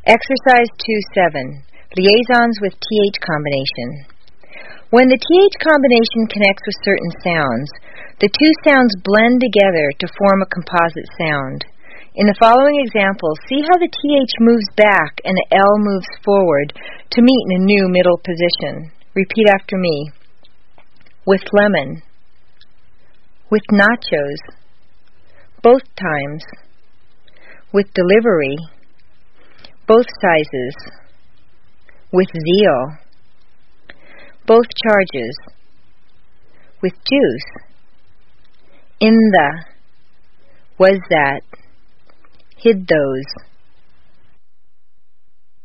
Exercise 2-7, Liaisons with TH combination. When the TH combination connects with certain sounds, the two sounds blend together to form a composite sound. In the following example, see how the TH moves back and the L moves forward to meet in a new middle position. Repeat after me. With lemon. With nachos. Both times. With delivery. Both sizes. With zeal. Both charges. With juice. In the. Was that. Hid those.